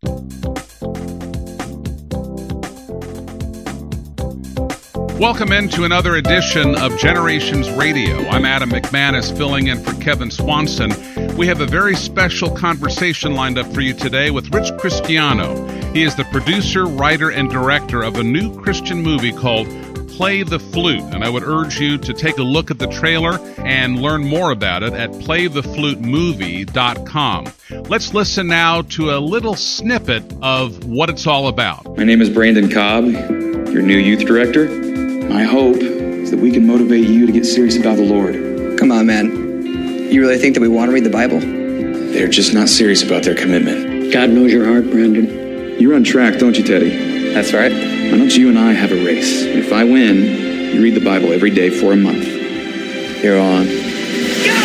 Welcome into another edition of Generations Radio. I'm Adam McManus, filling in for Kevin Swanson. We have a very special conversation lined up for you today with Rich Cristiano. He is the producer, writer, and director of a new Christian movie called Play the Flute, and I would urge you to take a look at the trailer and learn more about it at playtheflutemovie.com. Let's listen now to a little snippet of what it's all about. My name is Brandon Cobb, your new youth director. My hope is that we can motivate you to get serious about the Lord. Come on, man. You really think that we want to read the Bible? They're just not serious about their commitment. God knows your heart, Brandon. You're on track, don't you, Teddy? That's right. Why don't you and I have a race? And if I win, you read the Bible every day for a month. You're on. Go!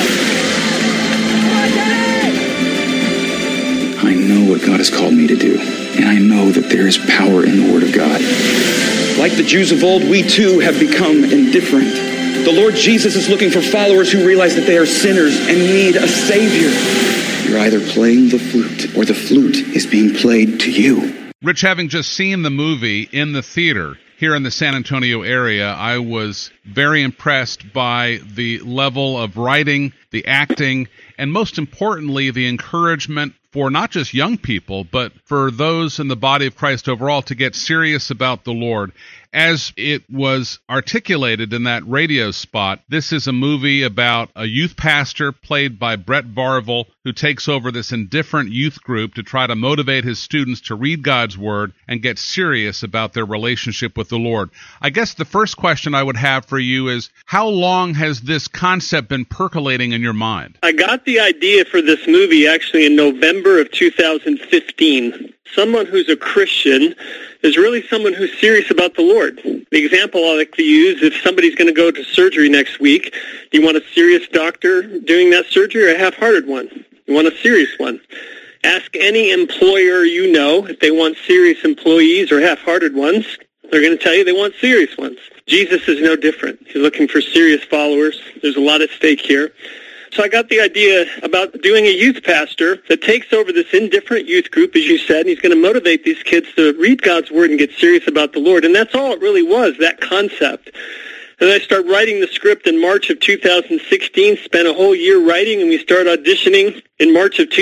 I know what God has called me to do, and I know that there is power in the Word of God. Like the Jews of old, we too have become indifferent. The Lord Jesus is looking for followers who realize that they are sinners and need a Savior. You're either playing the flute or the flute is being played to you. Rich, having just seen the movie in the theater here in the San Antonio area, I was very impressed by the level of writing, the acting, and most importantly, the encouragement for not just young people, but for those in the body of Christ overall to get serious about the Lord. As it was articulated in that radio spot, this is a movie about a youth pastor played by Brett Varvel who takes over this indifferent youth group to try to motivate his students to read God's Word and get serious about their relationship with the Lord. I guess the first question I would have for you is, how long has this concept been percolating in your mind? I got the idea for this movie actually in November of 2015. Someone who's a Christian is really someone who's serious about the Lord. The example I like to use, if somebody's going to go to surgery next week, do you want a serious doctor doing that surgery or a half-hearted one? You want a serious one. Ask any employer you know if they want serious employees or half-hearted ones. They're going to tell you they want serious ones. Jesus is no different. He's looking for serious followers. There's a lot at stake here. So I got the idea about doing a youth pastor that takes over this indifferent youth group, as you said, and he's going to motivate these kids to read God's Word and get serious about the Lord. And that's all it really was, that concept. And I started writing the script in March of 2016, spent a whole year writing, and we started auditioning in March of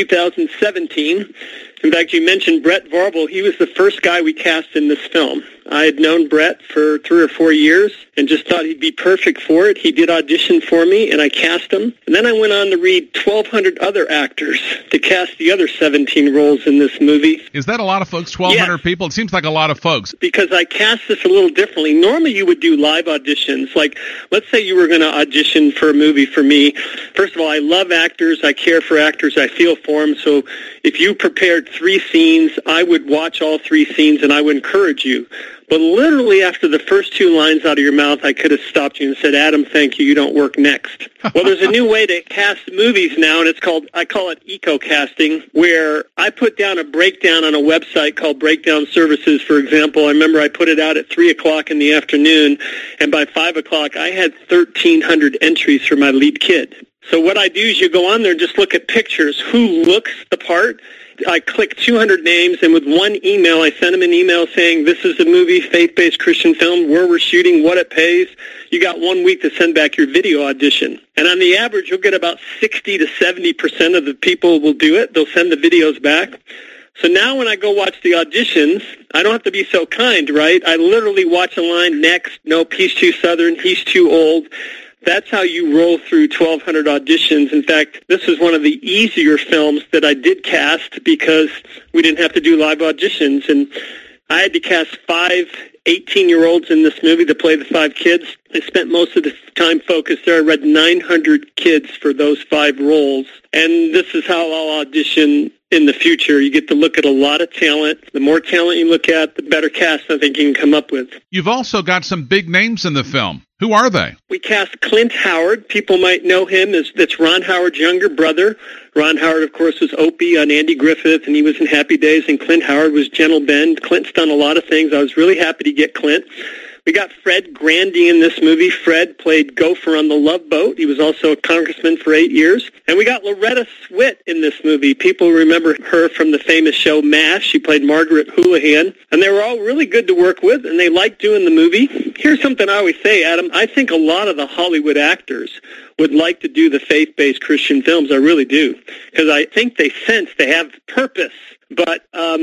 2017. In fact, you mentioned Brett Varvel. He was the first guy we cast in this film. I had known Brett for 3 or 4 years and just thought he'd be perfect for it. He did audition for me, and I cast him. And then I went on to read 1,200 other actors to cast the other 17 roles in this movie. Is that a lot of folks, 1,200 people? It seems like a lot of folks. Because I cast this a little differently. Normally you would do live auditions. Like, let's say you were going to audition for a movie for me. First of all, I love actors. I care for actors. I feel for them. So if you prepared 3 scenes, I would watch all 3 scenes, and I would encourage you. But literally after the first 2 lines out of your mouth, I could have stopped you and said, Adam, thank you, you don't work next. Well, there's a new way to cast movies now, and I call it eco-casting, where I put down a breakdown on a website called Breakdown Services, for example. I remember I put it out at 3 o'clock in the afternoon, and by 5 o'clock, I had 1,300 entries for my lead kid. So what I do is you go on there and just look at pictures. Who looks the part? I click 200 names, and with one email, I send them an email saying, this is a movie, faith-based Christian film, where we're shooting, what it pays. You got 1 week to send back your video audition. And on the average, you'll get about 60 to 70% of the people will do it. They'll send the videos back. So now when I go watch the auditions, I don't have to be so kind, right? I literally watch a line, next, nope, he's too Southern, he's too old. That's how you roll through 1,200 auditions. In fact, this is one of the easier films that I did cast because we didn't have to do live auditions. And I had to cast 5 18-year-olds in this movie to play the 5 kids. I spent most of the time focused there. I read 900 kids for those 5 roles. And this is how I'll audition in the future. You get to look at a lot of talent. The more talent you look at, the better cast I think you can come up with. You've also got some big names in the film. Who are they? We cast Clint Howard. People might know him as that's Ron Howard's younger brother. Ron Howard, of course, was Opie on Andy Griffith, and he was in Happy Days, and Clint Howard was Gentle Ben. Clint's done a lot of things. I was really happy to get Clint. We got Fred Grandy in this movie. Fred played Gopher on the Love Boat. He was also a congressman for 8 years. And we got Loretta Swit in this movie. People remember her from the famous show MASH. She played Margaret Houlihan. And they were all really good to work with, and they liked doing the movie. Here's something I always say, Adam. I think a lot of the Hollywood actors would like to do the faith-based Christian films. I really do. Because I think they sense they have purpose. But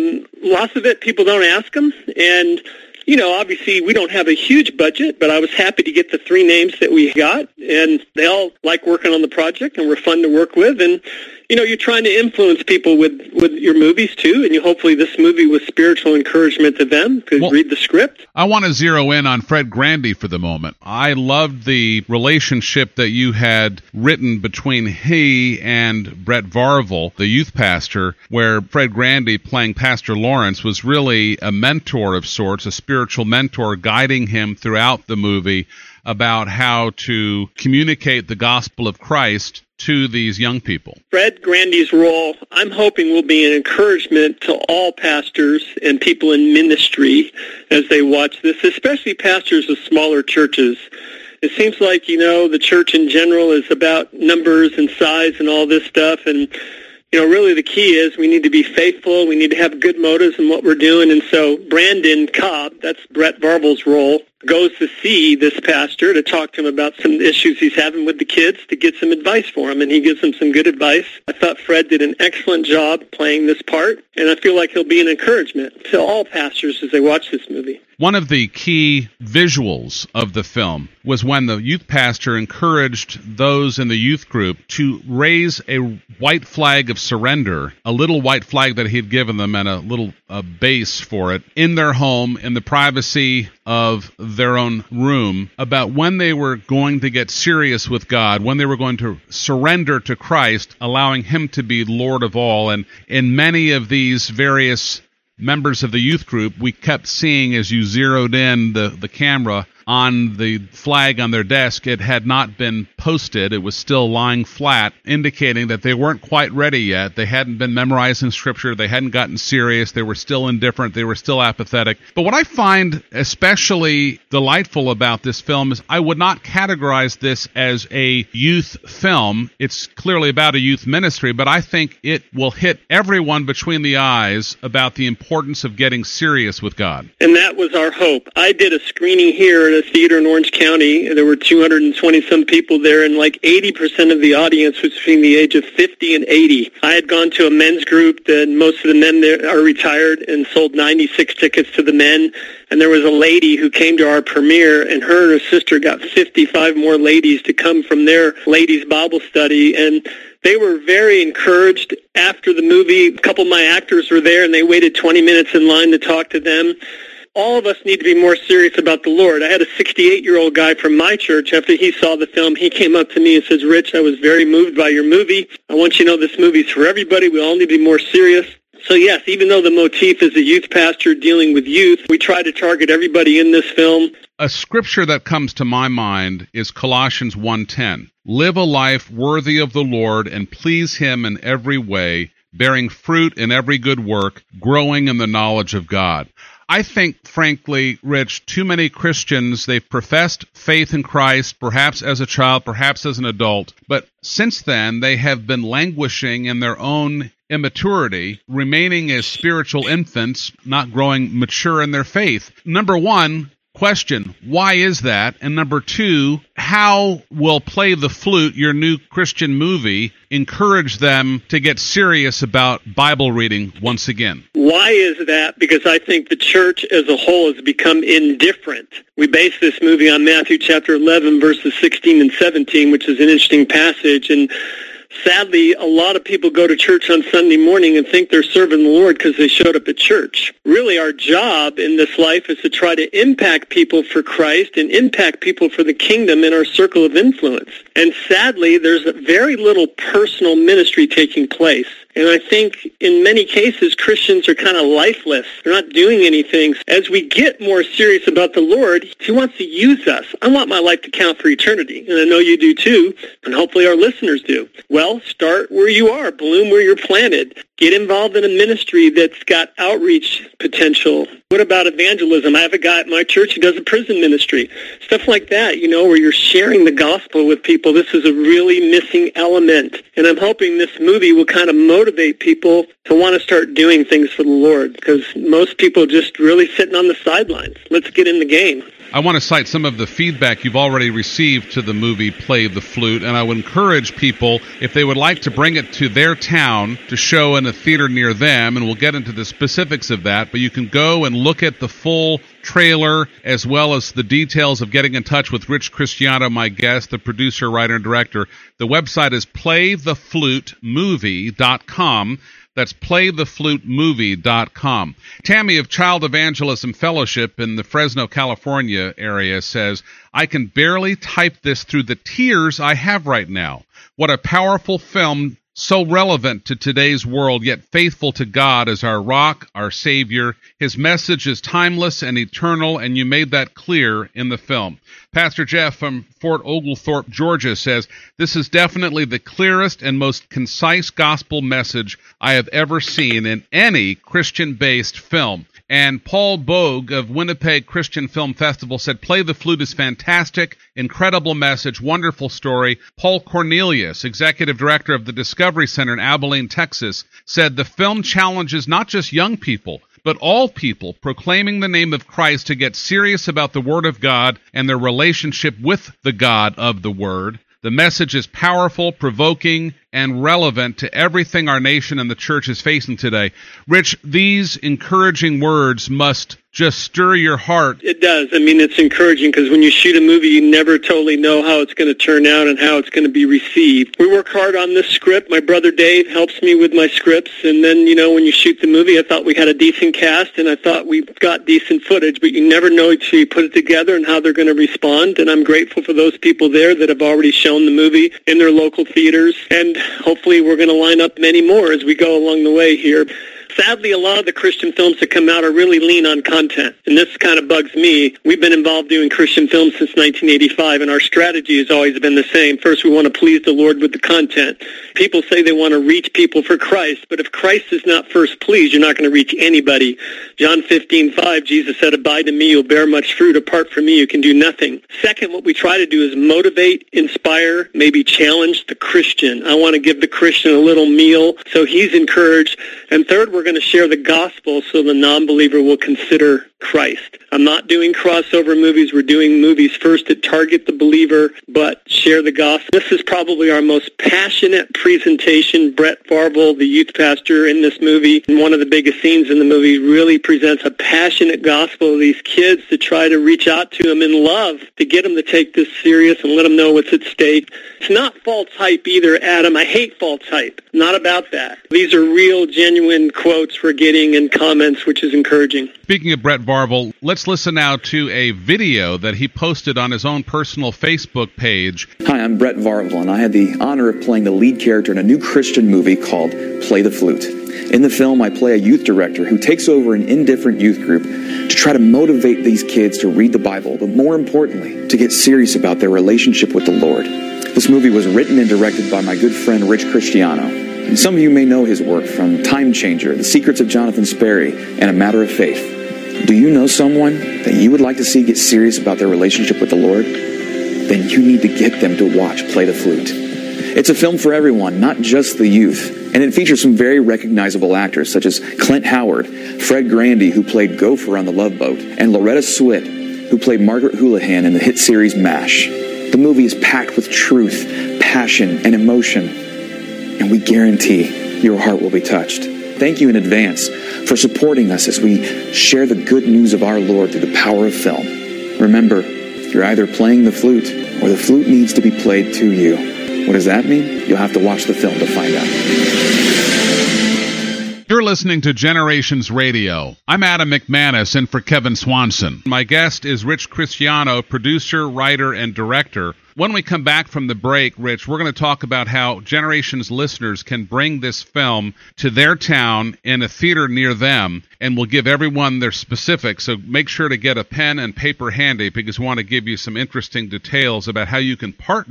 lots of it, people don't ask them. And obviously we don't have a huge budget, but I was happy to get the 3 names that we got, and they all like working on the project and were fun to work with. And, you're trying to influence people with your movies, too, and hopefully this movie was spiritual encouragement to them. Well, read the script. I want to zero in on Fred Grandy for the moment. I loved the relationship that you had written between he and Brett Varvel, the youth pastor, where Fred Grandy, playing Pastor Lawrence, was really a mentor of sorts, a spiritual mentor guiding him throughout the movie about how to communicate the gospel of Christ to these young people. Fred Grandy's role, I'm hoping, will be an encouragement to all pastors and people in ministry as they watch this, especially pastors of smaller churches. It seems like, the church in general is about numbers and size and all this stuff, and really the key is we need to be faithful. We need to have good motives in what we're doing. And so Brandon Cobb, that's Brett Varvel's role, goes to see this pastor to talk to him about some issues he's having with the kids, to get some advice for him, and he gives him some good advice. I thought Fred did an excellent job playing this part, and I feel like he'll be an encouragement to all pastors as they watch this movie. One of the key visuals of the film was when the youth pastor encouraged those in the youth group to raise a white flag of surrender, a little white flag that he had given them and a little base for it, in their home, in the privacy of their own room, about when they were going to get serious with God, when they were going to surrender to Christ, allowing Him to be Lord of all. And in many of these various members of the youth group, we kept seeing, as you zeroed in the camera on the flag on their desk, it had not been posted. It was still lying flat, indicating that they weren't quite ready yet. They hadn't been memorizing Scripture. They hadn't gotten serious. They were still indifferent. They were still apathetic. But what I find especially delightful about this film is I would not categorize this as a youth film. It's clearly about a youth ministry, but I think it will hit everyone between the eyes about the importance of getting serious with God. And that was our hope. I did a screening here at a theater in Orange County. There were 220-some people there, and like 80% of the audience was between the age of 50 and 80. I had gone to a men's group, and most of the men there are retired, and sold 96 tickets to the men. And there was a lady who came to our premiere, and her and her sister got 55 more ladies to come from their ladies' Bible study. And they were very encouraged after the movie. A couple of my actors were there, and they waited 20 minutes in line to talk to them. All of us need to be more serious about the Lord. I had a 68-year-old guy from my church. After he saw the film, he came up to me and says, "Rich, I was very moved by your movie. I want you to know this movie's for everybody. We all need to be more serious." So yes, even though the motif is a youth pastor dealing with youth, we try to target everybody in this film. A scripture that comes to my mind is Colossians 1:10. Live a life worthy of the Lord and please Him in every way, bearing fruit in every good work, growing in the knowledge of God. I think, frankly, Rich, too many Christians, they've professed faith in Christ, perhaps as a child, perhaps as an adult, but since then they have been languishing in their own immaturity, remaining as spiritual infants, not growing mature in their faith. Number one, question, why is that? And number two, how will Play the Flute, your new Christian movie, encourage them to get serious about Bible reading once again? Why is that? Because I think the church as a whole has become indifferent. We base this movie on Matthew chapter 11, verses 16 and 17, which is an interesting passage. And sadly, a lot of people go to church on Sunday morning and think they're serving the Lord because they showed up at church. Really, our job in this life is to try to impact people for Christ and impact people for the kingdom in our circle of influence. And sadly, there's very little personal ministry taking place. And I think in many cases, Christians are kind of lifeless. They're not doing anything. As we get more serious about the Lord, He wants to use us. I want my life to count for eternity, and I know you do too, and hopefully our listeners do. Well, start where you are. Bloom where you're planted. Get involved in a ministry that's got outreach potential. What about evangelism? I have a guy at my church who does a prison ministry. Stuff like that, where you're sharing the gospel with people. This is a really missing element. And I'm hoping this movie will kind of motivate people to want to start doing things for the Lord, because most people are just really sitting on the sidelines. Let's get in the game. I want to cite some of the feedback you've already received to the movie Play the Flute, and I would encourage people, if they would like to bring it to their town to show in a theater near them, and we'll get into the specifics of that, but you can go and look at the full trailer as well as the details of getting in touch with Rich Cristiano, my guest, the producer, writer, and director. The website is playtheflutemovie.com. That's playtheflutemovie.com. Tammy of Child Evangelism Fellowship in the Fresno, California area says, I can barely type this through the tears I have right now. What a powerful film, so relevant to today's world, yet faithful to God as our rock, our Savior. His message is timeless and eternal, and you made that clear in the film. Pastor Jeff from Fort Oglethorpe, Georgia says, this is definitely the clearest and most concise gospel message I have ever seen in any Christian-based film. And Paul Bogue of Winnipeg Christian Film Festival said, Play the Flute is fantastic, incredible message, wonderful story. Paul Cornelius, executive director of the Discovery Center in Abilene, Texas, said the film challenges not just young people, but all people proclaiming the name of Christ to get serious about the Word of God and their relationship with the God of the Word. The message is powerful, provoking, and relevant to everything our nation and the church is facing today. Rich, these encouraging words must just stir your heart. It does. I mean, it's encouraging because when you shoot a movie, you never totally know how it's going to turn out and how it's going to be received. We work hard on this script. My brother Dave helps me with my scripts. And then, when you shoot the movie, I thought we had a decent cast and I thought we got decent footage, but you never know until you put it together and how they're going to respond. And I'm grateful for those people there that have already shown the movie in their local theaters. And hopefully we're going to line up many more as we go along the way here. Sadly, a lot of the Christian films that come out are really lean on content, and this kind of bugs me. We've been involved doing Christian films since 1985, and our strategy has always been the same. First, we want to please the Lord with the content. People say they want to reach people for Christ, but if Christ is not first pleased, you're not going to reach anybody. John 15:5, Jesus said, Abide in me, you'll bear much fruit. Apart from me, you can do nothing. Second, what we try to do is motivate, inspire, maybe challenge the Christian. I want to give the Christian a little meal so he's encouraged. And third, we're going to share the gospel so the non-believer will consider Christ. I'm not doing crossover movies. We're doing movies first that target the believer, but share the gospel. This is probably our most passionate presentation. Brett Varvel, the youth pastor in this movie, and one of the biggest scenes in the movie, really presents a passionate gospel of these kids to try to reach out to them in love, to get them to take this serious and let them know what's at stake. It's not false hype either, Adam. I hate false hype. Not about that. These are real, genuine quotes we're getting and comments, which is encouraging. Speaking of Brett Varvel, let's listen now to a video that he posted on his own personal Facebook page. Hi, I'm Brett Varvel, and I had the honor of playing the lead character in a new Christian movie called Play the Flute. In the film, I play a youth director who takes over an indifferent youth group to try to motivate these kids to read the Bible, but more importantly, to get serious about their relationship with the Lord. This movie was written and directed by my good friend Rich Cristiano. And some of you may know his work from Time Changer, The Secrets of Jonathan Sperry, and A Matter of Faith. Do you know someone that you would like to see get serious about their relationship with the Lord? Then you need to get them to watch Play the Flute. It's a film for everyone, not just the youth. And it features some very recognizable actors such as Clint Howard, Fred Grandy, who played Gopher on The Love Boat, and Loretta Swit, who played Margaret Houlihan in the hit series MASH. The movie is packed with truth, passion, and emotion. And we guarantee your heart will be touched. Thank you in advance for supporting us as we share the good news of our Lord through the power of film. Remember, you're either playing the flute or the flute needs to be played to you. What does that mean? You'll have to watch the film to find out. You're listening to Generations Radio. I'm Adam McManus, in for Kevin Swanson. My guest is Rich Cristiano, producer, writer, and director. When we come back from the break, Rich, we're going to talk about how Generations listeners can bring this film to their town in a theater near them, and we'll give everyone their specifics. So make sure to get a pen and paper handy because we want to give you some interesting details about how you can partner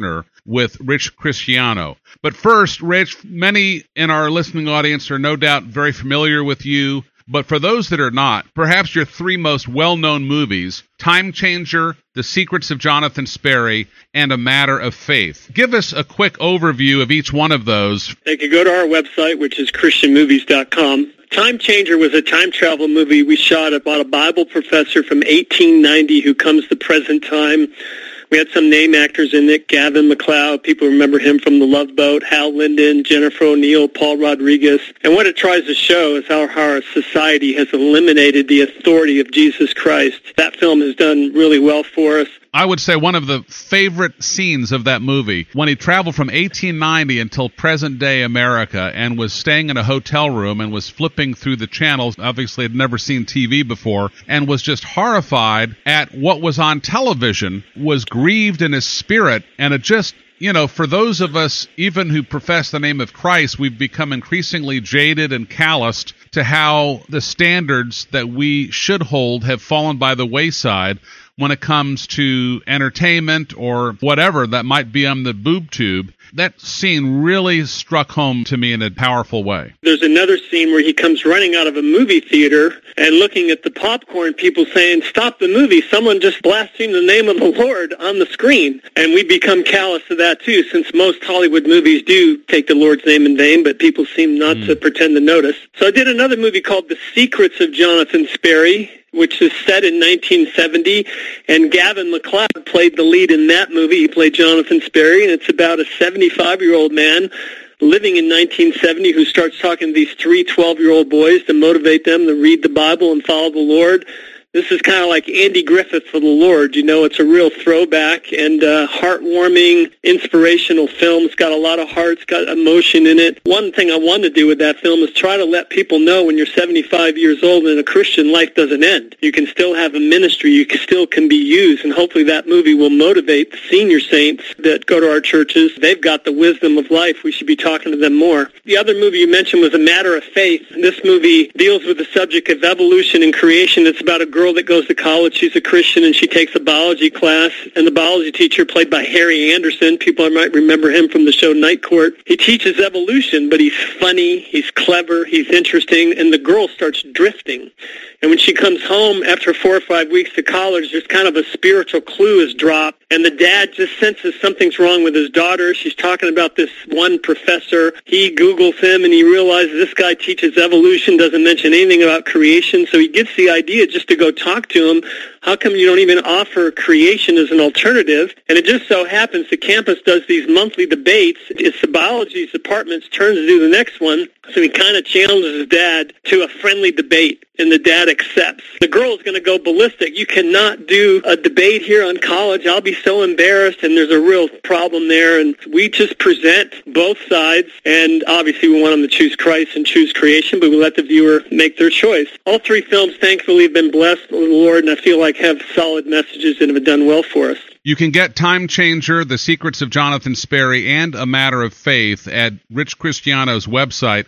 with Rich Cristiano. But first, Rich, many in our listening audience are no doubt very familiar with you. But for those that are not, perhaps your three most well-known movies, Time Changer, The Secrets of Jonathan Sperry, and A Matter of Faith. Give us a quick overview of each one of those. They could go to our website, which is christianmovies.com. Time Changer was a time travel movie we shot about a Bible professor from 1890 who comes to present time. We had some name actors in it, Gavin MacLeod, people remember him from The Love Boat, Hal Linden, Jennifer O'Neill, Paul Rodriguez. And what it tries to show is how our society has eliminated the authority of Jesus Christ. That film has done really well for us. I would say one of the favorite scenes of that movie, when he traveled from 1890 until present-day America and was staying in a hotel room and was flipping through the channels, obviously had never seen TV before, and was just horrified at what was on television, was grieved in his spirit, and it just... You know, for those of us, even who profess the name of Christ, we've become increasingly jaded and calloused to how the standards that we should hold have fallen by the wayside when it comes to entertainment or whatever that might be on the boob tube. That scene really struck home to me in a powerful way. There's another scene where he comes running out of a movie theater and looking at the popcorn, people saying, "Stop the movie, someone just blasphemed the name of the Lord on the screen." And we become callous to that too, since most Hollywood movies do take the Lord's name in vain, but people seem not to pretend to notice. So I did another movie called The Secrets of Jonathan Sperry, which is set in 1970, and Gavin MacLeod played the lead in that movie. He played Jonathan Sperry, and it's about a 75-year-old man living in 1970 who starts talking to these three 12-year-old boys to motivate them to read the Bible and follow the Lord. This is kind of like Andy Griffith for the Lord. You know, it's a real throwback and heartwarming, inspirational film. It's got a lot of heart. It's got emotion in it. One thing I wanted to do with that film is try to let people know when you're 75 years old and a Christian, life doesn't end. You can still have a ministry. You still can be used. And hopefully that movie will motivate the senior saints that go to our churches. They've got the wisdom of life. We should be talking to them more. The other movie you mentioned was A Matter of Faith. This movie deals with the subject of evolution and creation. It's about a girl that goes to college. She's a Christian and she takes a biology class, and the biology teacher, played by Harry Anderson, people might remember him from the show Night Court, he teaches evolution, but he's funny, he's clever, he's interesting, and the girl starts drifting. And when she comes home after 4 or 5 weeks to college, there's kind of a spiritual clue is dropped, and the dad just senses something's wrong with his daughter. She's talking about this one professor. He Googles him, and he realizes this guy teaches evolution, doesn't mention anything about creation, so he gets the idea just to go talk to him. How come you don't even offer creation as an alternative? And it just so happens the campus does these monthly debates. It's the biology department's turn to do the next one. So he kind of challenges his dad to a friendly debate, and the dad accepts. The girl is going to go ballistic. You cannot do a debate here on college. I'll be so embarrassed, and there's a real problem there. And we just present both sides, and obviously we want them to choose Christ and choose creation, but we let the viewer make their choice. All three films, thankfully, have been blessed with the Lord, and I feel like have solid messages that have done well for us. You can get Time Changer, The Secrets of Jonathan Sperry, and A Matter of Faith at Rich Cristiano's website,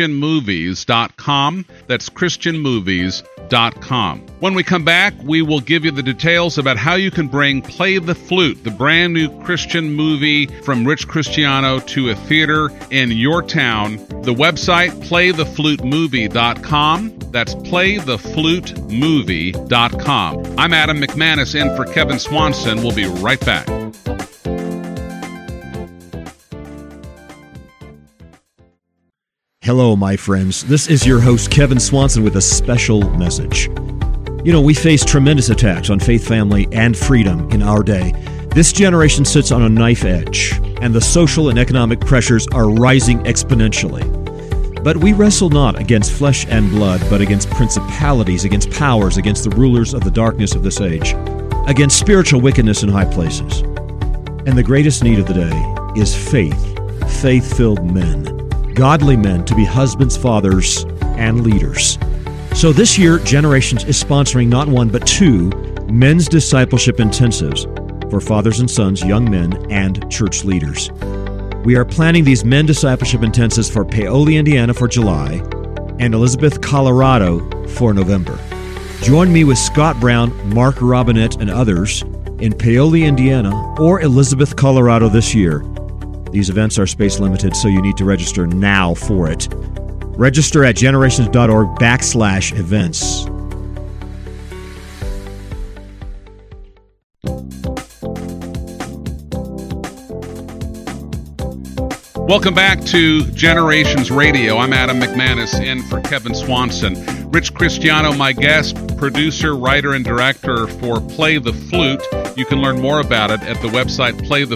christianmovies.com. That's christianmovies.com. When we come back, we will give you the details about how you can bring Play the Flute, the brand new Christian movie from Rich Cristiano, to a theater in your town. The website, playtheflutemovie.com. That's playtheflutemovie.com. I'm Adam McManus in for Kevin Swanson. We'll be right back. Hello, my friends. This is your host, Kevin Swanson, with a special message. You know, we face tremendous attacks on faith, family, and freedom in our day. This generation sits on a knife edge, and the social and economic pressures are rising exponentially. But we wrestle not against flesh and blood, but against principalities, against powers, against the rulers of the darkness of this age, against spiritual wickedness in high places. And the greatest need of the day is faith, faith-filled men, godly men to be husbands, fathers, and leaders. So this year, Generations is sponsoring not one, but 2 men's discipleship intensives for fathers and sons, young men, and church leaders. We are planning these men discipleship intensives for Paoli, Indiana for July, and Elizabeth, Colorado for November. Join me with Scott Brown, Mark Robinette, and others in Paoli, Indiana, or Elizabeth, Colorado this year. These events are space limited, so you need to register now for it. Register at generations.org/events. Welcome back to Generations Radio. I'm Adam McManus, in for Kevin Swanson. Rich Cristiano, my guest, producer, writer, and director for Play the Flute. You can learn more about it at the website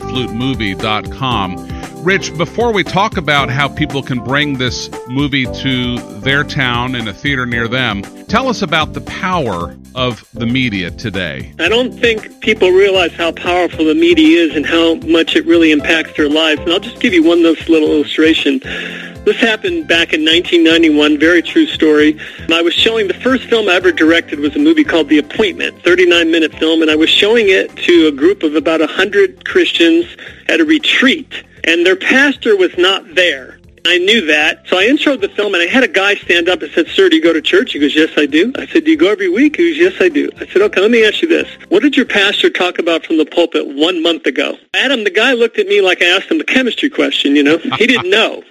playtheflutemovie.com. Rich, before we talk about how people can bring this movie to their town in a theater near them, tell us about the power of the media today. I don't think people realize how powerful the media is and how much it really impacts their lives. And I'll just give you one little illustration. This happened back in 1991, very true story. I was showing, the first film I ever directed was a movie called The Appointment, 39-minute film, and I was showing it to a group of about 100 Christians at a retreat, and their pastor was not there. I knew that, so I introed the film, and I had a guy stand up and said, "Sir, do you go to church?" He goes, "Yes, I do." I said, "Do you go every week?" He goes, "Yes, I do." I said, "Okay, let me ask you this. What did your pastor talk about from the pulpit 1 month ago?" Adam, the guy looked at me like I asked him a chemistry question, you know. He didn't know.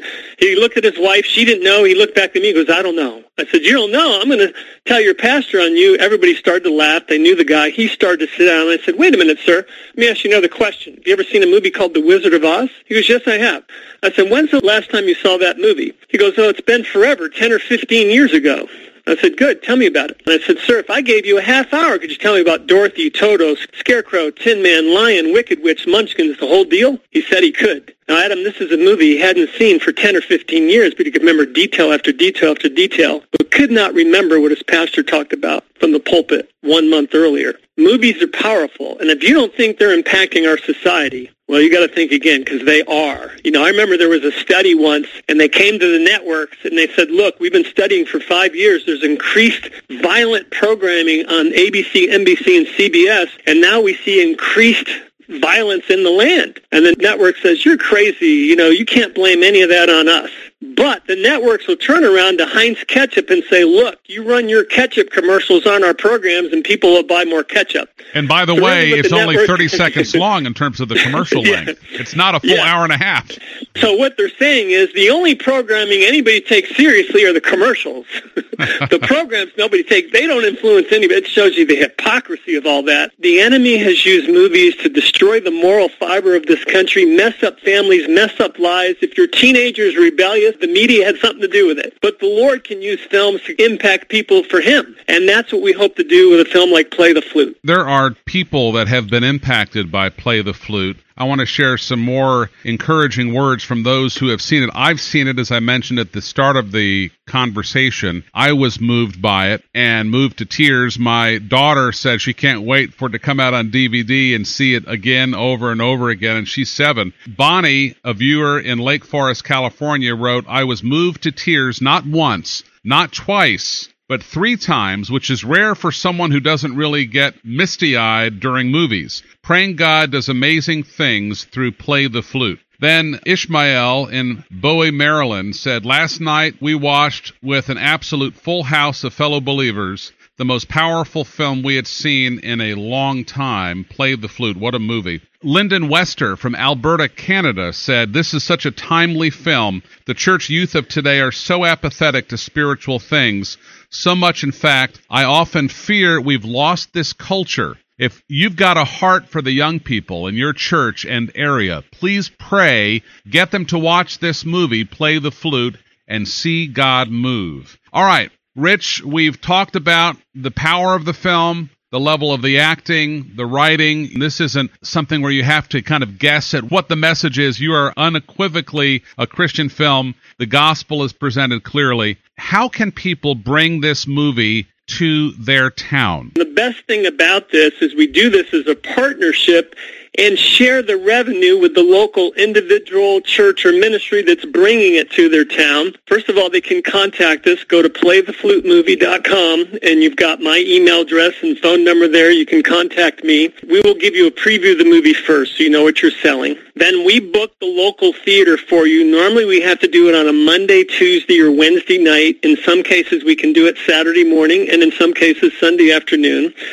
He looked at his wife. She didn't know. He looked back at me. He goes, "I don't know." I said, "You don't know? I'm going to tell your pastor on you." Everybody started to laugh. They knew the guy. He started to sit down. I said, "Wait a minute, sir. Let me ask you another question. Have you ever seen a movie called The Wizard of Oz?" He goes, "Yes, I have." I said, "When's the last time you saw that movie?" He goes, "Oh, it's been forever, 10 or 15 years ago." I said, "Good, tell me about it." And I said, "Sir, if I gave you a half hour, could you tell me about Dorothy, Toto, Scarecrow, Tin Man, Lion, Wicked Witch, Munchkins, the whole deal?" He said he could. Now, Adam, this is a movie he hadn't seen for 10 or 15 years, but he could remember detail after detail after detail, but could not remember what his pastor talked about from the pulpit 1 month earlier. Movies are powerful, and if you don't think they're impacting our society, well, you got to think again, because they are. You know, I remember there was a study once, and they came to the networks, and they said, "Look, we've been studying for 5 years. There's increased violent programming on ABC, NBC, and CBS, and now we see increased violence in the land." And the network says, "You're crazy. You know, you can't blame any of that on us." But the networks will turn around to Heinz Ketchup and say, "Look, you run your ketchup commercials on our programs and people will buy more ketchup." And by the way, it's only 30 seconds long in terms of the commercial length. It's not a full hour and a half. So what they're saying is the only programming anybody takes seriously are the commercials. The programs nobody takes, they don't influence anybody. It shows you the hypocrisy of all that. The enemy has used movies to destroy the moral fiber of this country, mess up families, mess up lives. If your teenager is rebellious, the media had something to do with it. But the Lord can use films to impact people for Him. And that's what we hope to do with a film like Play the Flute. There are people that have been impacted by Play the Flute. I want to share some more encouraging words from those who have seen it. I've seen it, as I mentioned at the start of the conversation. I was moved by it and moved to tears. My daughter said she can't wait for it to come out on DVD and see it again, over and over again, and she's 7. Bonnie, a viewer in Lake Forest, California, wrote, "I was moved to tears not once, not twice, but 3 times, which is rare for someone who doesn't really get misty-eyed during movies. Praying God does amazing things through Play the Flute." Then Ishmael in Bowie, Maryland said, "Last night we watched with an absolute full house of fellow believers the most powerful film we had seen in a long time. Play the Flute. What a movie." Lyndon Wester from Alberta, Canada said, "This is such a timely film. The church youth of today are so apathetic to spiritual things. So much, in fact, I often fear we've lost this culture. If you've got a heart for the young people in your church and area, please pray, get them to watch this movie, Play the Flute, and see God move." All right, Rich, we've talked about the power of the film, the level of the acting, the writing. This isn't something where you have to kind of guess at what the message is. You are unequivocally a Christian film. The gospel is presented clearly. How can people bring this movie to their town? The best thing about this is we do this as a partnership and share the revenue with the local individual church or ministry that's bringing it to their town. First of all, they can contact us. Go to playtheflutemovie.com, and you've got my email address and phone number there. You can contact me. We will give you a preview of the movie first so you know what you're selling. Then we book the local theater for you. Normally we have to do it on a Monday, Tuesday, or Wednesday night. In some cases we can do it Saturday morning, and in some cases Sunday afternoon.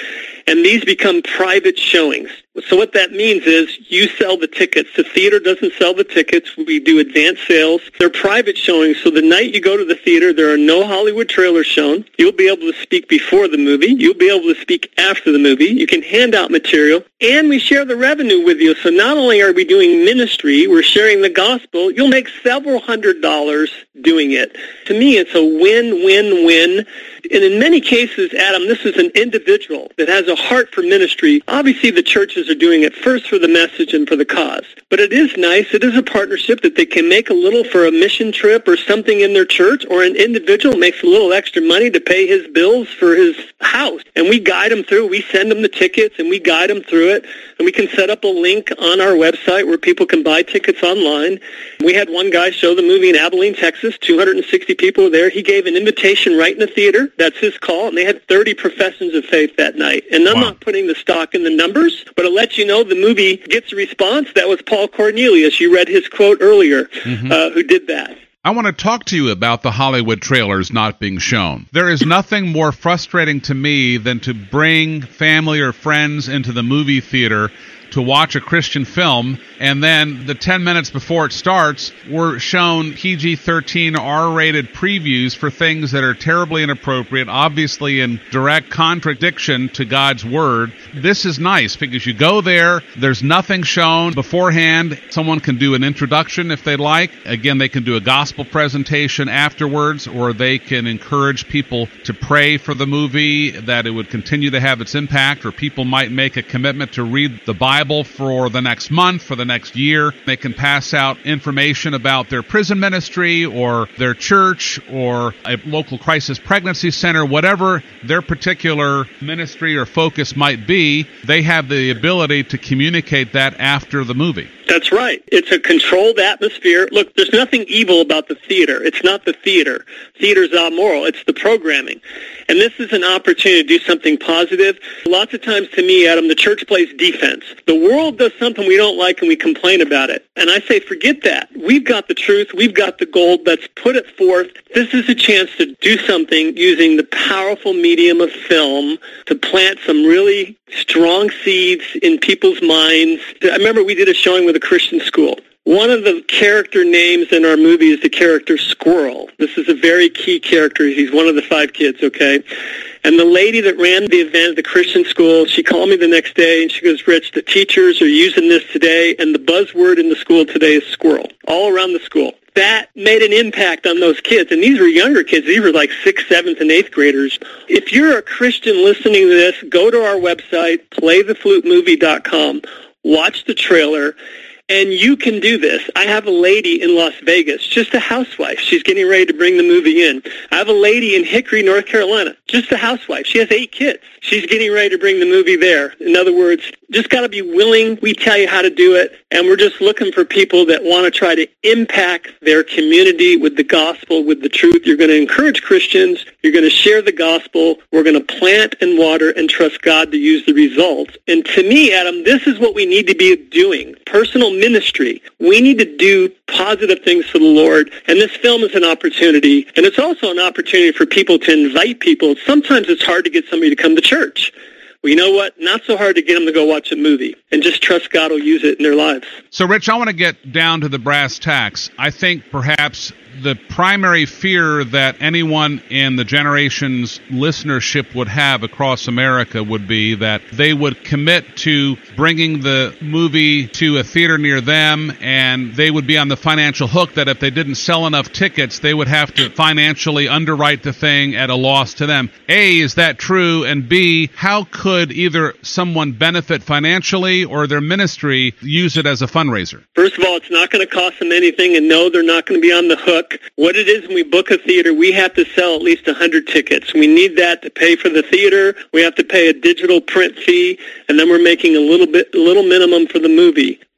and these become private showings. So what that means is you sell the tickets. The theater doesn't sell the tickets. We do advance sales. They're private showings, so the night you go to the theater, there are no Hollywood trailers shown. You'll be able to speak before the movie. You'll be able to speak after the movie. You can hand out material, and we share the revenue with you. So not only are we doing ministry, we're sharing the gospel. You'll make several $100s doing it. To me, it's a win-win-win. And in many cases, Adam, this is an individual that has a heart for ministry. Obviously, the churches are doing it first for the message and for the cause. But it is nice. It is a partnership that they can make a little for a mission trip or something in their church, or an individual makes a little extra money to pay his bills for his house. And we guide them through. We send them the tickets, and we guide them through it. And we can set up a link on our website where people can buy tickets online. We had one guy show the movie in Abilene, Texas. 260 people were there. He gave an invitation right in the theater. That's his call. And they had 30 professions of faith that night. And I'm not putting the stock in the numbers, but to let you know the movie gets a response. That was Paul Cornelius. You read his quote earlier, who did that. I want to talk to you about the Hollywood trailers not being shown. There is nothing more frustrating to me than to bring family or friends into the movie theater to watch a Christian film, and then the 10 minutes before it starts, we're shown PG-13 R-rated previews for things that are terribly inappropriate, obviously in direct contradiction to God's Word. This is nice because you go there, there's nothing shown beforehand. Someone can do an introduction if they'd like. Again, they can do a gospel presentation afterwards, or they can encourage people to pray for the movie, that it would continue to have its impact, or people might make a commitment to read the Bible for the next month, for the next year. They can pass out information about their prison ministry or their church or a local crisis pregnancy center, whatever their particular ministry or focus might be. They have the ability to communicate that after the movie. That's right. It's a controlled atmosphere. Look, there's nothing evil about the theater. It's not the theater. Theater's amoral. It's the programming. And this is an opportunity to do something positive. Lots of times, to me, Adam, the church plays defense. The world does something we don't like and we complain about it. And I say, forget that. We've got the truth. We've got the gold. Let's put it forth. This is a chance to do something using the powerful medium of film to plant some really strong seeds in people's minds. I remember we did a showing with a Christian school. One of the character names in our movie is the character Squirrel. This is a very key character. He's one of the 5 kids, okay? And the lady that ran the event at the Christian school, she called me the next day, and she goes, Rich, the teachers are using this today, and the buzzword in the school today is squirrel, all around the school. That made an impact on those kids, and these were younger kids. These were like 6th, 7th, and 8th graders. If you're a Christian listening to this, go to our website, playtheflutemovie.com, watch the trailer, and you can do this. I have a lady in Las Vegas, just a housewife. She's getting ready to bring the movie in. I have a lady in Hickory, North Carolina, just a housewife. She has 8 kids. She's getting ready to bring the movie there. In other words, just got to be willing. We tell you how to do it, and we're just looking for people that want to try to impact their community with the gospel, with the truth. You're going to encourage Christians. You're going to share the gospel. We're going to plant and water and trust God to use the results. And to me, Adam, this is what we need to be doing. Personal ministry. We need to do positive things for the Lord, and this film is an opportunity, and it's also an opportunity for people to invite people. Sometimes it's hard to get somebody to come to church. Well, you know what? Not so hard to get them to go watch a movie, and just trust God will use it in their lives. So, Rich, I want to get down to the brass tacks. I think perhaps the primary fear that anyone in the generation's listenership would have across America would be that they would commit to bringing the movie to a theater near them, and they would be on the financial hook that if they didn't sell enough tickets, they would have to financially underwrite the thing at a loss to them. A, is that true? And B, how could either someone benefit financially or their ministry use it as a fundraiser? First of all, it's not going to cost them anything, and no, they're not going to be on the hook. What it is when we book a theater, we have to sell at least 100 tickets. We need that to pay for the theater. We have to pay a digital print fee, and then we're making a little minimum for the movie.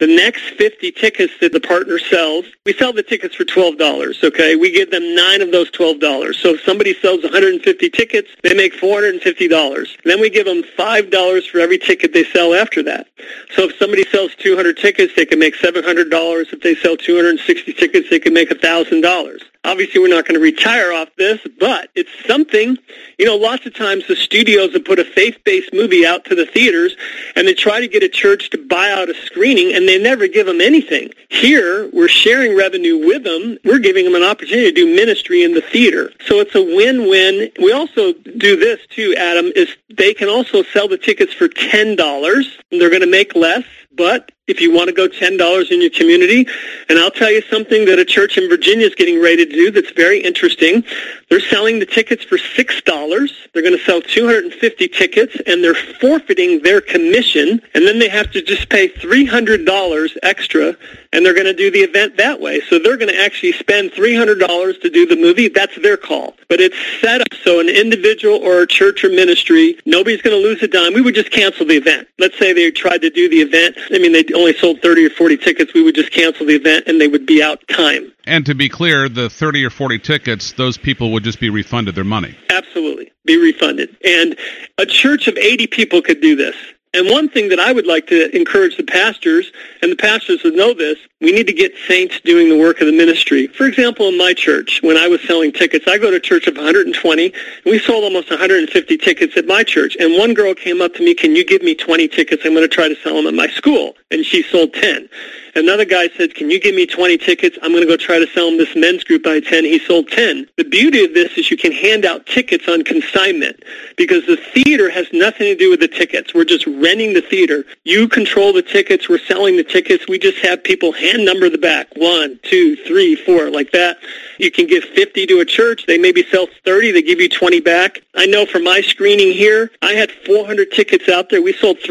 The next 50 tickets that the partner sells, we sell the tickets for $12, okay? We give them 9 of those $12. So if somebody sells 150 tickets, they make $450. Then we give them $5 for every ticket they sell after that. So if somebody sells 200 tickets, they can make $700. If they sell 260 tickets, they can make $1,000. Obviously, we're not going to retire off this, but it's something. You know, lots of times the studios have put a faith-based movie out to the theaters, and they try to get a church to buy out a screening, and they never give them anything. Here, we're sharing revenue with them. We're giving them an opportunity to do ministry in the theater. So it's a win-win. We also do this, too, Adam, is they can also sell the tickets for $10, and they're going to make less. But if you want to go $10 in your community, and I'll tell you something that a church in Virginia is getting ready to do that's very interesting. They're selling the tickets for $6. They're going to sell 250 tickets, and they're forfeiting their commission, and then they have to just pay $300 extra, and they're going to do the event that way. So they're going to actually spend $300 to do the movie. That's their call. But it's set up so an individual or a church or ministry, nobody's going to lose a dime. We would just cancel the event. Let's say they tried to do the event. I mean, they only sold 30 or 40 tickets. We would just cancel the event, and they would be out time. And to be clear, the 30 or 40 tickets, those people would just be refunded their money. Absolutely. Be refunded. And a church of 80 people could do this. And one thing that I would like to encourage the pastors, and the pastors would know this, we need to get saints doing the work of the ministry. For example, in my church, when I was selling tickets, I go to a church of 120, and we sold almost 150 tickets at my church. And one girl came up to me, "Can you give me 20 tickets? I'm going to try to sell them at my school." And she sold 10. Another guy said, "Can you give me 20 tickets? I'm going to go try to sell them this men's group I attend." He sold 10. The beauty of this is you can hand out tickets on consignment because the theater has nothing to do with the tickets. We're just renting the theater. You control the tickets. We're selling the tickets. We just have people hand number the back. 1, 2, 3, 4, like that. You can give 50 to a church. They maybe sell 30. They give you 20 back. I know for my screening here, I had 400 tickets out there. We sold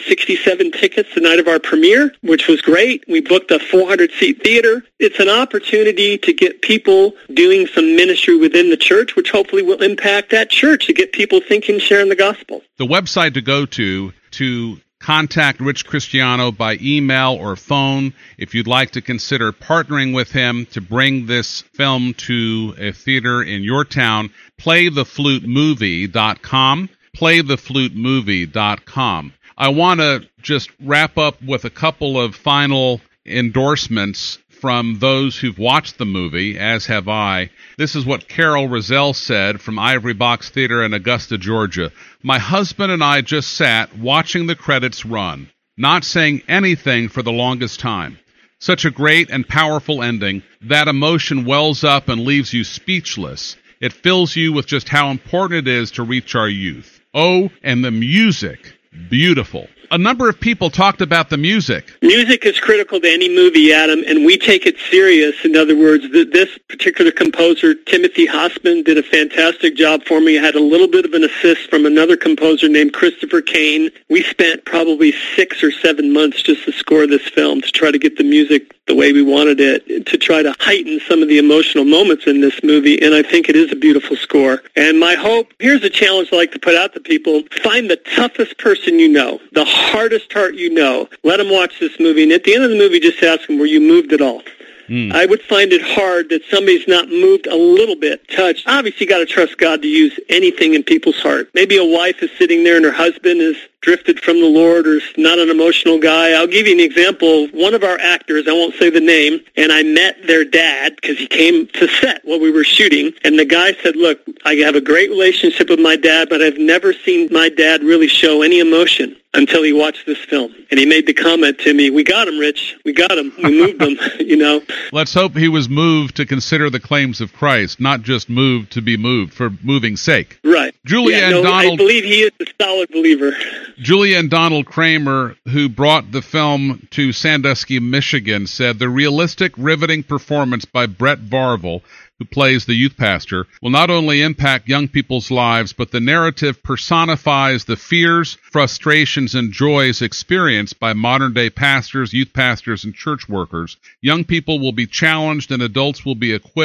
367 tickets the night of our premiere, which was great. We booked a 400-seat theater. It's an opportunity to get people doing some ministry within the church, which hopefully will impact that church to get people thinking, sharing the gospel. The website to go to contact Rich Cristiano by email or phone if you'd like to consider partnering with him to bring this film to a theater in your town, playtheflutemovie.com, playtheflutemovie.com. I want to just wrap up with a couple of final endorsements from those who've watched the movie, as have I. This is what Carol Rozelle said from Ivory Box Theater in Augusta, Georgia. "My husband and I just sat watching the credits run, not saying anything for the longest time. Such a great and powerful ending. That emotion wells up and leaves you speechless. It fills you with just how important it is to reach our youth. Oh, and the music. Beautiful." A number of people talked about the music. Music is critical to any movie, Adam, and we take it serious. In other words, this particular composer, Timothy Hossman, did a fantastic job for me. I had a little bit of an assist from another composer named Christopher Kane. We spent probably 6 or 7 months just to score this film, to try to get the music the way we wanted it, to try to heighten some of the emotional moments in this movie, and I think it is a beautiful score. And my hope, here's a challenge I like to put out to people: find the toughest person you know, the hardest heart you know. Let them watch this movie, and at the end of the movie, just ask them, were you moved at all? I would find it hard that somebody's not moved a little bit, touched. Obviously, you got to trust God to use anything in people's heart. Maybe a wife is sitting there and her husband is drifted from the Lord or is not an emotional guy. I'll give you an example. One of our actors, I won't say the name, and I met their dad because he came to set while we were shooting, and the guy said, "Look, I have a great relationship with my dad, but I've never seen my dad really show any emotion until he watched this film." And he made the comment to me, "We got him, Rich. We got him. We moved him," you know. Let's hope he was moved to consider the claims of Christ, not just moved to be moved for moving's sake. Right. Julia and Donald, I believe he is a solid believer. Julia and Donald Kramer, who brought the film to Sandusky, Michigan, said the realistic, riveting performance by Brett Varvel, who plays the youth pastor, will not only impact young people's lives, but the narrative personifies the fears, frustrations, and joys experienced by modern-day pastors, youth pastors, and church workers. Young people will be challenged and adults will be equipped.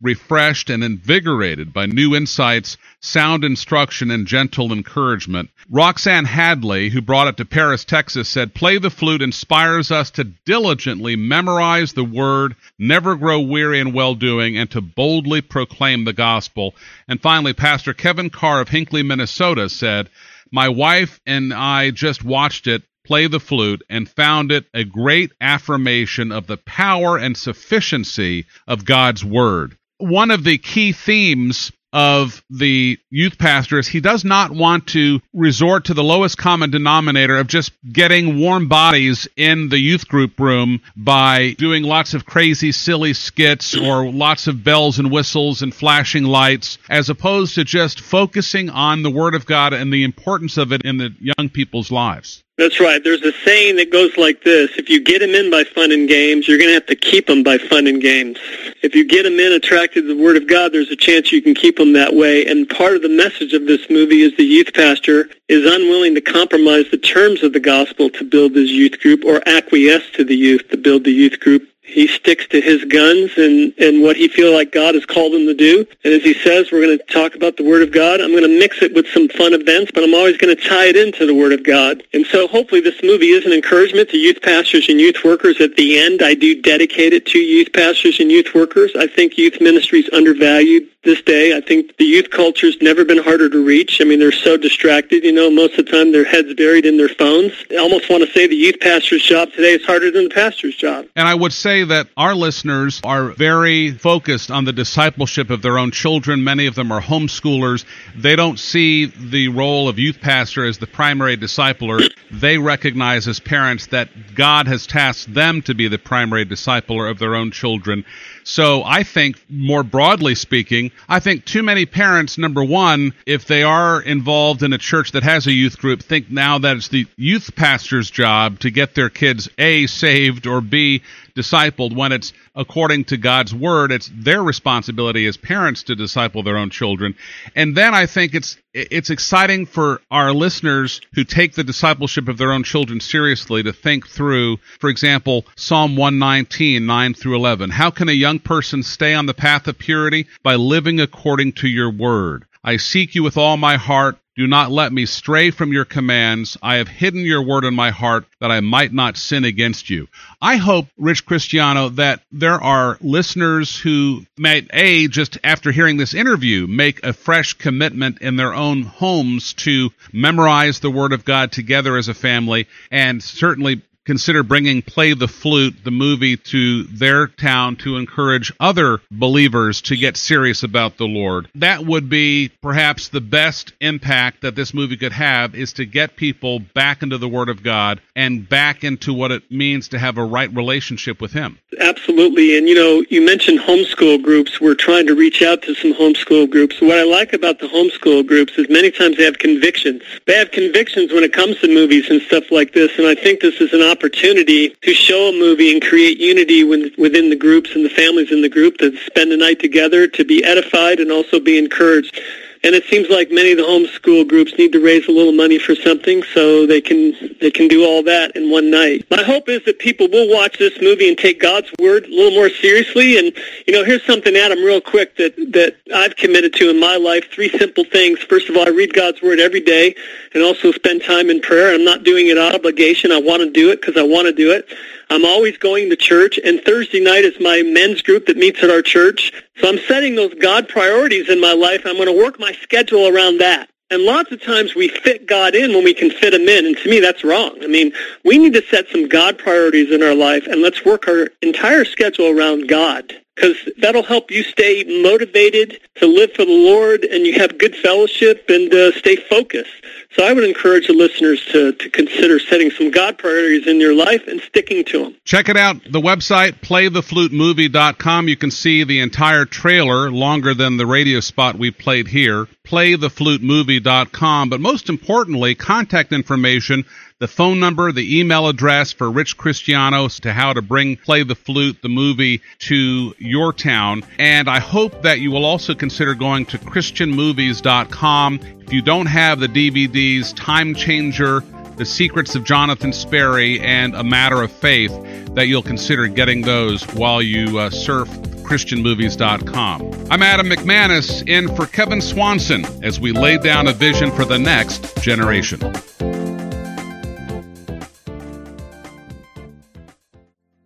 refreshed and invigorated by new insights, sound instruction, and gentle encouragement. Roxanne Hadley, who brought it to Paris, Texas, said, "Play the Flute inspires us to diligently memorize the Word, never grow weary in well-doing, and to boldly proclaim the gospel." And finally, Pastor Kevin Carr of Hinckley, Minnesota, said, "My wife and I just watched it, Play the Flute, and found it a great affirmation of the power and sufficiency of God's Word." One of the key themes of the youth pastor is he does not want to resort to the lowest common denominator of just getting warm bodies in the youth group room by doing lots of crazy, silly skits or lots of bells and whistles and flashing lights, as opposed to just focusing on the Word of God and the importance of it in the young people's lives. That's right. There's a saying that goes like this: if you get them in by fun and games, you're going to have to keep them by fun and games. If you get them in attracted to the Word of God, there's a chance you can keep them that way. And part of the message of this movie is the youth pastor is unwilling to compromise the terms of the gospel to build his youth group or acquiesce to the youth to build the youth group. He sticks to his guns and what he feels like God has called him to do. And as he says, we're going to talk about the Word of God. I'm going to mix it with some fun events, but I'm always going to tie it into the Word of God. And so hopefully this movie is an encouragement to youth pastors and youth workers. At the end, I do dedicate it to youth pastors and youth workers. I think youth ministry is undervalued this day. I think the youth culture's never been harder to reach. I mean, they're so distracted. Most of the time their heads buried in their phones. I almost want to say the youth pastor's job today is harder than the pastor's job. And I would say that our listeners are very focused on the discipleship of their own children. Many of them are homeschoolers. They don't see the role of youth pastor as the primary discipler. They recognize as parents that God has tasked them to be the primary discipler of their own children. So I think, more broadly speaking, I think too many parents, number one, if they are involved in a church that has a youth group, think now that it's the youth pastor's job to get their kids, A, saved, or B, discipled, when it's, according to God's Word, it's their responsibility as parents to disciple their own children. And then I think it's exciting for our listeners who take the discipleship of their own children seriously to think through, for example, Psalm 119, 9 through 11. How can a young person stay on the path of purity? By living according to your word. I seek you with all my heart. Do not let me stray from your commands. I have hidden your word in my heart that I might not sin against you. I hope, Rich Cristiano, that there are listeners who might, A, just after hearing this interview, make a fresh commitment in their own homes to memorize the Word of God together as a family, and certainly consider bringing Play the Flute, the movie, to their town to encourage other believers to get serious about the Lord. That would be perhaps the best impact that this movie could have, is to get people back into the Word of God and back into what it means to have a right relationship with Him. Absolutely. And, you mentioned homeschool groups. We're trying to reach out to some homeschool groups. What I like about the homeschool groups is many times they have convictions. They have convictions when it comes to movies and stuff like this, and I think this is an opportunity to show a movie and create unity within the groups and the families in the group, to spend the night together, to be edified and also be encouraged. And it seems like many of the homeschool groups need to raise a little money for something so they can do all that in one night. My hope is that people will watch this movie and take God's Word a little more seriously. And, here's something, Adam, real quick, that I've committed to in my life. 3 simple things. First of all, I read God's Word every day and also spend time in prayer. I'm not doing it out of obligation. I want to do it because I want to do it. I'm always going to church, and Thursday night is my men's group that meets at our church. So I'm setting those God priorities in my life. I'm going to work my schedule around that. And lots of times we fit God in when we can fit Him in, and to me that's wrong. I mean, we need to set some God priorities in our life, and let's work our entire schedule around God, because that'll help you stay motivated to live for the Lord, and you have good fellowship and stay focused. So I would encourage the listeners to consider setting some God priorities in your life and sticking to them. Check it out, the website, playtheflutemovie.com. You can see the entire trailer, longer than the radio spot we played here, playtheflutemovie.com. But most importantly, contact information, the phone number, the email address for Rich Cristiano to how to bring Play the Flute, the movie, to your town. And I hope that you will also consider going to christianmovies.com. If you don't have the DVDs, Time Changer, The Secrets of Jonathan Sperry, and A Matter of Faith, that you'll consider getting those while you surf ChristianMovies.com. I'm Adam McManus, in for Kevin Swanson as we lay down a vision for the next generation.